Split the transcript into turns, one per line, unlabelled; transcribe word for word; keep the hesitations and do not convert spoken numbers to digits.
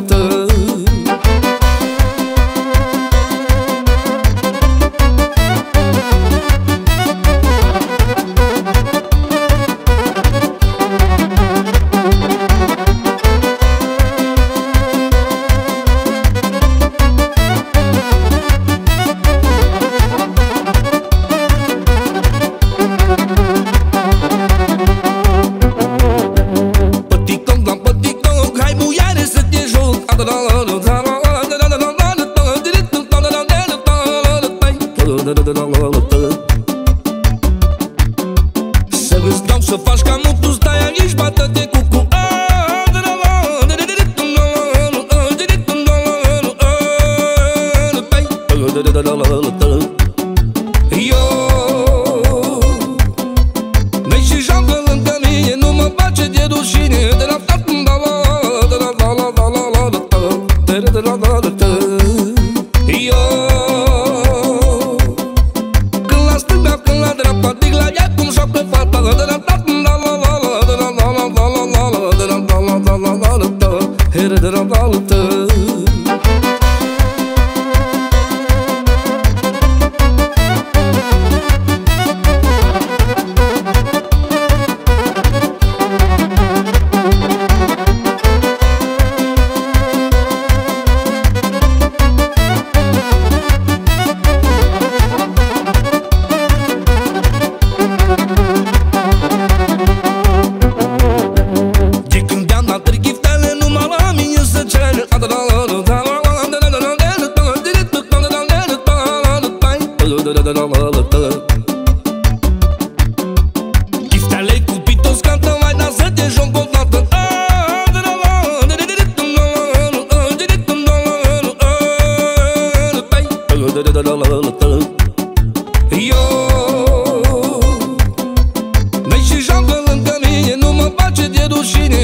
tău.
Să îți dau să faci ca nu tu stai aici, bată-te cu cu. N-ai și jantă lângă mine, nu mă face de rușine. Când la stânga, când la dreapta, dig la ea cum joacă fata. Chiftele cu pitos cantă, mai da să te joc o dată. N-ai și jantă lângă mine, nu mă face de rușine.